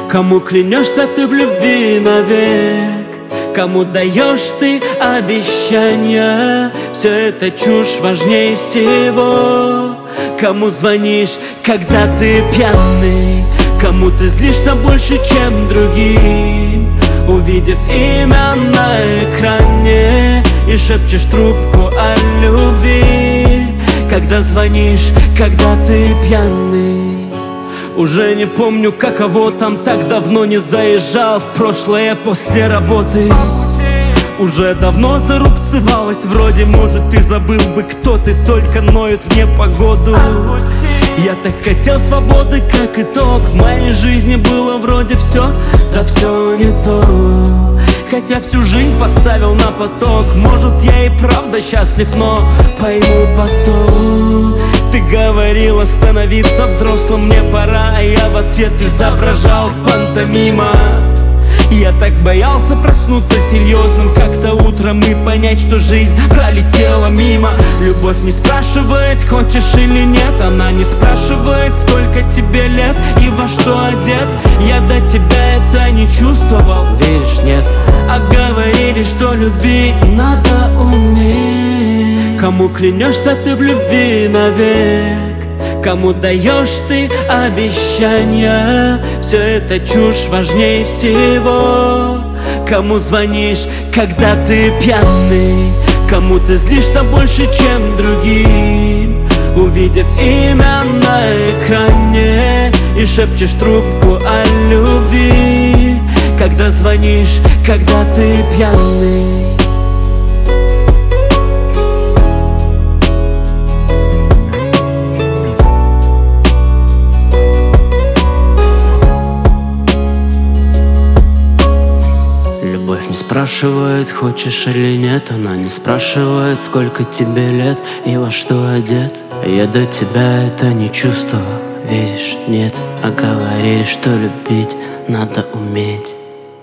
Кому клянешься ты в любви навек? Кому даешь ты обещания? Все это чушь важнее всего. Кому звонишь, когда ты пьяный? Кому ты злишься больше, чем другим, увидев имя на экране, и шепчешь трубку о любви, когда звонишь, когда ты пьяный. Уже не помню, каково там, так давно не заезжал в прошлое после работы. Уже давно зарубцевалась, вроде, может, ты забыл бы, кто ты, только ноет в непогоду. Я так хотел свободы, как итог. В моей жизни было вроде все, да все не то. Хотя всю жизнь поставил на поток. Может, я и правда счастлив, но пойму потом. Ты говорила становиться взрослым, мне пора, а я в ответ изображал пантомима. Я так боялся проснуться серьезным как-то утром и понять, что жизнь пролетела мимо. Любовь не спрашивает, хочешь или нет. Она не спрашивает, сколько тебе лет и во что одет. Я до тебя это не чувствовал, веришь, нет? А говорили, что любить надо уметь. Кому клянешься ты в любви навек? Кому даешь ты обещания? Все это чушь важнее всего. Кому звонишь, когда ты пьяный? Кому ты злишься больше, чем другим, увидев имя на экране, и шепчешь трубку о любви, когда звонишь, когда ты пьяный. Любовь не спрашивает, хочешь или нет. Она не спрашивает, сколько тебе лет и во что одет. Я до тебя это не чувствовал, веришь, нет? А говорили, что любить надо уметь.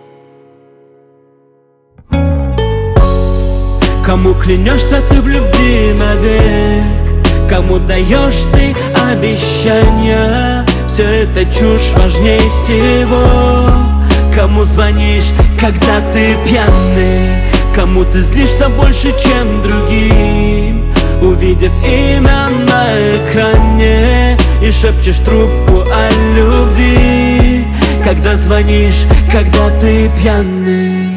Кому клянешься ты в любви навек? Кому даешь ты обещания? Все это чушь важнее всего. Кому звонишь, когда ты пьяный? Кому ты злишься больше, чем другим, увидев имя на экране, и шепчешь трубку о любви, когда звонишь, когда ты пьяный.